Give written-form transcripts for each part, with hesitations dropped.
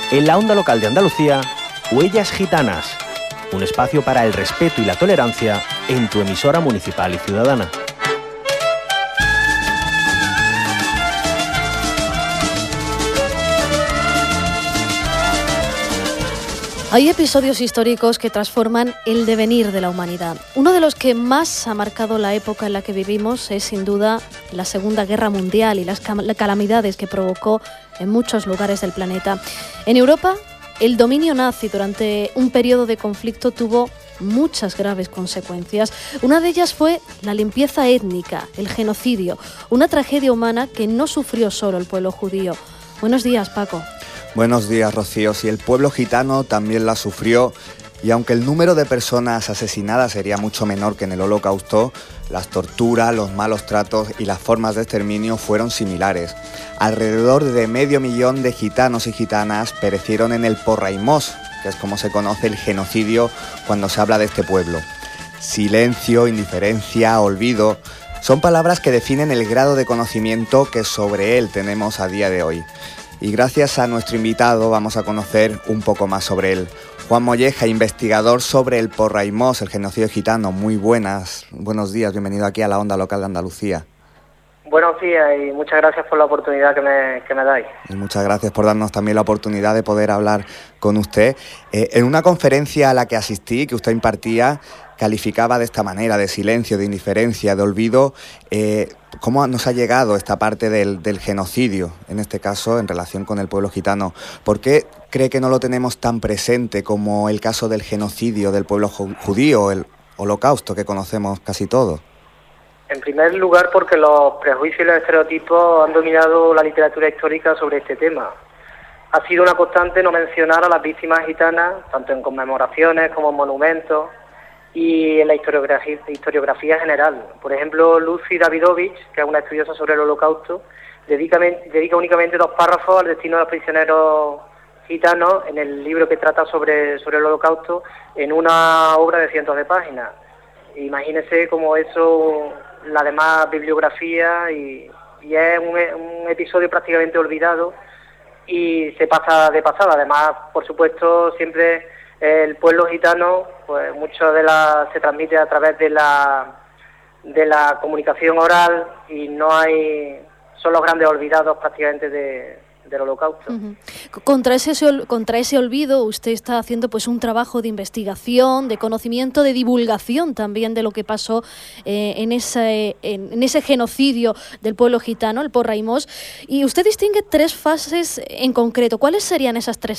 En la onda local de Andalucía, Huellas Gitanas, un espacio para el respeto y la tolerancia en tu emisora municipal y ciudadana. Hay episodios históricos que transforman el devenir de la humanidad. Uno de los que más ha marcado la época en la que vivimos es, sin duda, la Segunda Guerra Mundial y las calamidades que provocó en muchos lugares del planeta. En Europa, el dominio nazi durante un periodo de conflicto tuvo muchas graves consecuencias. Una de ellas fue la limpieza étnica, el genocidio, una tragedia humana que no sufrió solo el pueblo judío. Buenos días, Paco. Buenos días, Rocío. Sí, el pueblo gitano también la sufrió y aunque el número de personas asesinadas sería mucho menor que en el Holocausto, las torturas, los malos tratos y las formas de exterminio fueron similares. Alrededor de 500.000 de gitanos y gitanas perecieron en el Porrahímos, que es como se conoce el genocidio cuando se habla de este pueblo. Silencio, indiferencia, olvido, son palabras que definen el grado de conocimiento que sobre él tenemos a día de hoy. Y gracias a nuestro invitado vamos a conocer un poco más sobre él. Juan Molleja, investigador sobre el Porrahímos, el genocidio gitano. Muy buenos días, bienvenido aquí a la onda local de Andalucía. Buenos días y muchas gracias por la oportunidad que me dais. Y muchas gracias por darnos también la oportunidad de poder hablar con usted. En una conferencia a la que asistí, que usted impartía, calificaba de esta manera, de silencio, de indiferencia, de olvido, cómo nos ha llegado esta parte del genocidio, en este caso en relación con el pueblo gitano. ¿Por qué cree que no lo tenemos tan presente como el caso del genocidio del pueblo judío, el Holocausto que conocemos casi todos? En primer lugar, porque los prejuicios y los estereotipos han dominado la literatura histórica sobre este tema. Ha sido una constante no mencionar a las víctimas gitanas, tanto en conmemoraciones como en monumentos, y en la historiografía general. Por ejemplo, Lucy Davidovich, que es una estudiosa sobre el Holocausto, dedica únicamente 2 párrafos al destino de los prisioneros gitanos en el libro que trata sobre el Holocausto, en una obra de cientos de páginas. Imagínese cómo eso, la demás bibliografía, y es un episodio prácticamente olvidado y se pasa de pasada. Además, por supuesto, siempre el pueblo gitano, pues mucho se transmite a través de la comunicación oral y son los grandes olvidados prácticamente del Holocausto. Uh-huh. Contra ese olvido usted está haciendo pues un trabajo de investigación, de conocimiento, de divulgación también de lo que pasó en ese genocidio del pueblo gitano, el Porrahímos, y usted distingue 3 fases en concreto. ¿Cuáles serían esas 3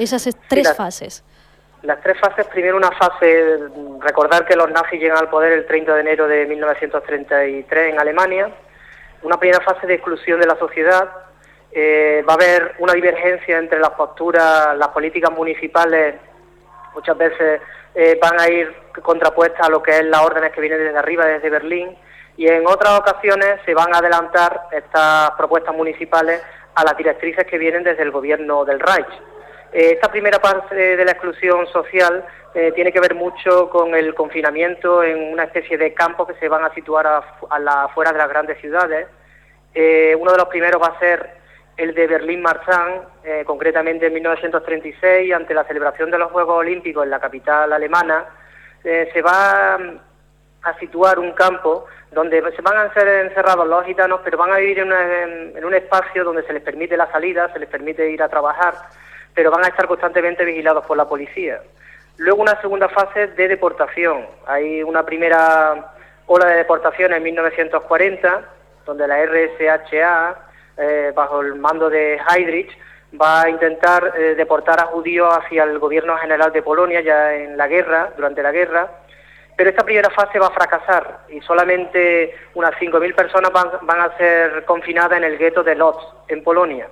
fases? Las 3 fases, primero una fase, recordar que los nazis llegan al poder el 30 de enero de 1933 en Alemania, una primera fase de exclusión de la sociedad. Va a haber una divergencia entre las posturas, las políticas municipales, muchas veces van a ir contrapuestas a lo que es las órdenes que vienen desde arriba, desde Berlín, y en otras ocasiones se van a adelantar estas propuestas municipales a las directrices que vienen desde el gobierno del Reich. Esta primera parte de la exclusión social tiene que ver mucho con el confinamiento en una especie de campos que se van a situar a las afueras de las grandes ciudades. Uno de los primeros va a ser el de Berlín-Marzahn, concretamente en 1936, ante la celebración de los Juegos Olímpicos en la capital alemana. Se va a situar un campo donde se van a ser encerrados los gitanos, pero van a vivir en un espacio donde se les permite la salida, se les permite ir a trabajar, pero van a estar constantemente vigilados por la policía. Luego una segunda fase de deportación. Hay una primera ola de deportación en 1940, donde la RSHA, bajo el mando de Heydrich, va a intentar deportar a judíos hacia el gobierno general de Polonia ya durante la guerra, pero esta primera fase va a fracasar y solamente unas 5.000 personas van a ser confinadas en el gueto de Lodz, en Polonia.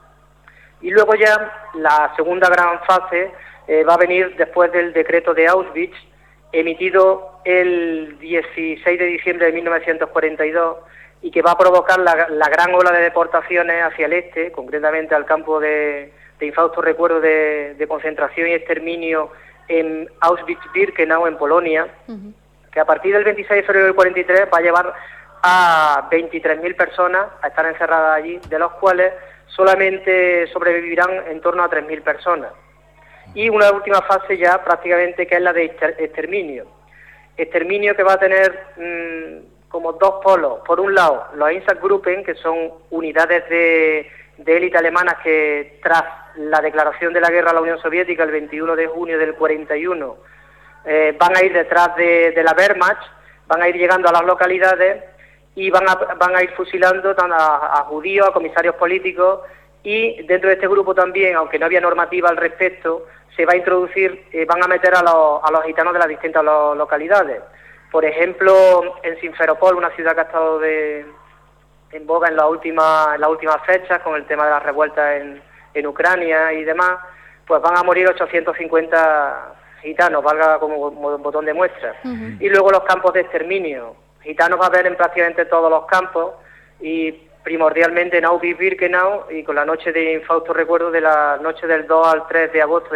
Y luego ya la segunda gran fase va a venir después del decreto de Auschwitz, emitido el 16 de diciembre de 1942, y que va a provocar la gran ola de deportaciones hacia el este, concretamente al campo de infausto recuerdo de concentración y exterminio en Auschwitz-Birkenau, en Polonia, uh-huh, que a partir del 26 de febrero del 43 va a llevar a 23.000 personas a estar encerradas allí, de los cuales solamente sobrevivirán en torno a 3.000 personas. Y una última fase ya prácticamente, que es la de exterminio. Exterminio que va a tener como dos polos. Por un lado, los Einsatzgruppen, que son unidades de élite alemanas que tras la declaración de la guerra a la Unión Soviética el 21 de junio del 41 van a ir detrás de la Wehrmacht, van a ir llegando a las localidades y van a ir fusilando a judíos, a comisarios políticos, y dentro de este grupo también, aunque no había normativa al respecto, se va a introducir, van a meter a los gitanos de las distintas localidades. Por ejemplo, en Simferopol, una ciudad que ha estado en boga en las últimas fechas con el tema de las revueltas en Ucrania y demás, pues van a morir 850 gitanos, valga como botón de muestra. Uh-huh. Y luego los campos de exterminio. Gitanos va a haber en prácticamente todos los campos, y primordialmente en Auschwitz-Birkenau, y con la noche de infausto recuerdo de la noche del 2 al 3 de agosto de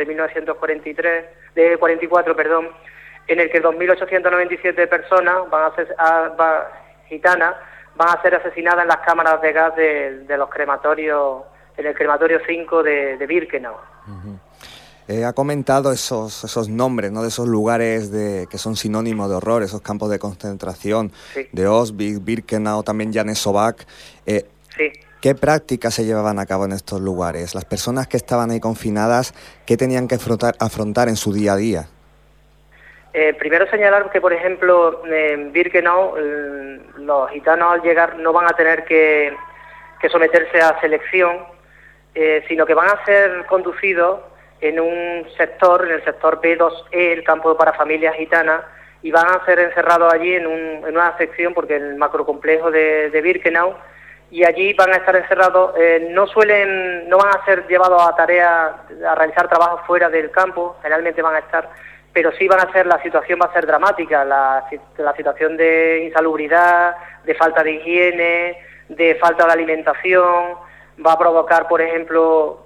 1944, en el que 2.897 personas gitanas van a ser asesinadas en las cámaras de gas de los crematorios, en el crematorio 5 de Birkenau. Uh-huh. Ha comentado esos nombres, ¿no?, de esos lugares que son sinónimos de horror, esos campos de concentración, sí, de Auschwitz, Birkenau, también Janesovac. Sí. ¿Qué prácticas se llevaban a cabo en estos lugares? Las personas que estaban ahí confinadas, ¿qué tenían que afrontar en su día a día? Primero señalar que, por ejemplo, en Birkenau, los gitanos al llegar no van a tener que someterse a selección, sino que van a ser conducidos en el sector B2E, el campo para familias gitanas, y van a ser encerrados allí en una sección, porque el macrocomplejo de Birkenau, y allí van a estar encerrados. No van a ser llevados a realizar trabajos fuera del campo, generalmente van a estar, pero sí la situación va a ser dramática, la situación de insalubridad, de falta de higiene, de falta de alimentación, va a provocar, por ejemplo,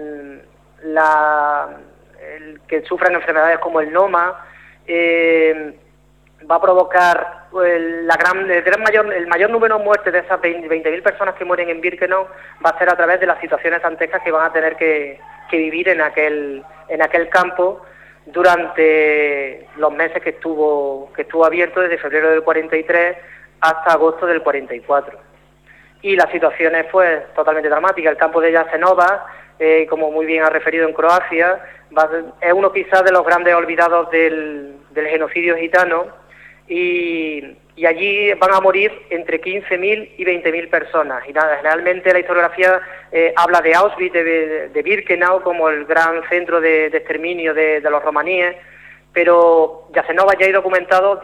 que sufran enfermedades como el NOMA, va a provocar el mayor número de muertes de esas 20.000 personas que mueren en Birkenau, va a ser a través de las situaciones dantescas que van a tener que vivir en aquel campo durante los meses que estuvo abierto, desde febrero del 43 hasta agosto del 44. Y las situaciones pues totalmente dramáticas. El campo de Jasenova, como muy bien ha referido, en Croacia, es uno quizás de los grandes olvidados del genocidio gitano, y allí van a morir entre 15.000 y 20.000 personas. Y nada, generalmente la historiografía habla de Auschwitz, de Birkenau, como el gran centro de exterminio de los romaníes, pero Jasenova ya hay documentado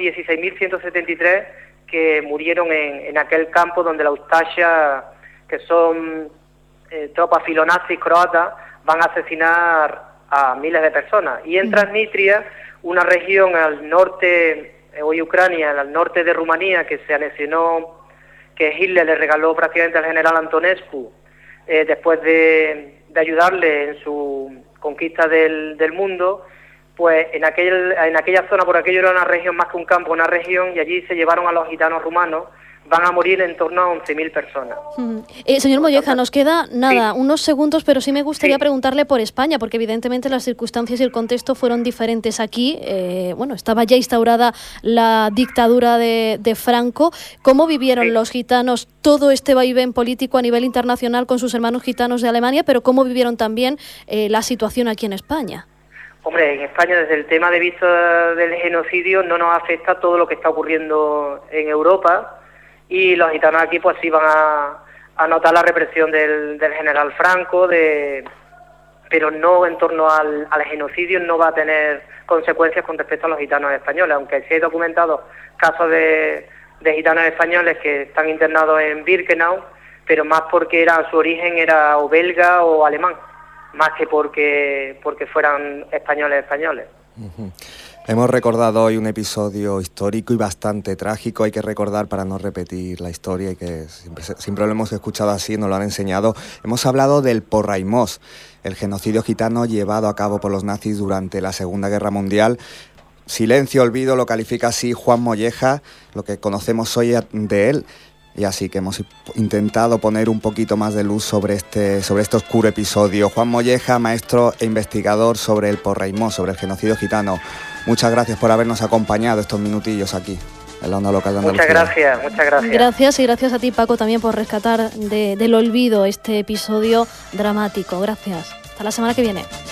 16.173 que murieron en aquel campo donde la Ustasha, que son tropas filonazis croatas, van a asesinar a miles de personas. Y en Transnistria, una región al norte, hoy Ucrania, al norte de Rumanía, que se anexionó, que Hitler le regaló prácticamente al general Antonescu, después de ayudarle en su conquista del mundo, pues en aquella zona, por aquello era una región más que un campo, una región, y allí se llevaron a los gitanos rumanos. Van a morir en torno a 11.000 personas. Señor Molleja, nos queda unos segundos, pero sí me gustaría preguntarle por España, porque evidentemente las circunstancias y el contexto fueron diferentes aquí. Estaba ya instaurada la dictadura de Franco. ¿Cómo vivieron los gitanos todo este vaivén político a nivel internacional con sus hermanos gitanos de Alemania, pero cómo vivieron también la situación aquí en España? Hombre, en España, desde el tema de vista del genocidio, no nos afecta todo lo que está ocurriendo en Europa. Y los gitanos aquí pues sí van a notar la represión del general Franco, pero no en torno al genocidio, no va a tener consecuencias con respecto a los gitanos españoles, aunque sí hay documentados casos de gitanos españoles que están internados en Birkenau, pero más porque su origen era o belga o alemán, más que porque fueran españoles. Uh-huh. Hemos recordado hoy un episodio histórico y bastante trágico. Hay que recordar para no repetir la historia, y que siempre lo hemos escuchado así, nos lo han enseñado. Hemos hablado del Porraimós, el genocidio gitano llevado a cabo por los nazis durante la Segunda Guerra Mundial. Silencio, olvido, lo califica así Juan Molleja, lo que conocemos hoy de él. y así que hemos intentado poner un poquito más de luz sobre este oscuro episodio. Juan Molleja, maestro e investigador sobre el Porreimó, sobre el genocidio gitano. Muchas gracias por habernos acompañado estos minutillos aquí en la Onda Local de Andalucía. Muchas gracias. Gracias, y gracias a ti, Paco, también por rescatar del olvido este episodio dramático. Gracias. Hasta la semana que viene.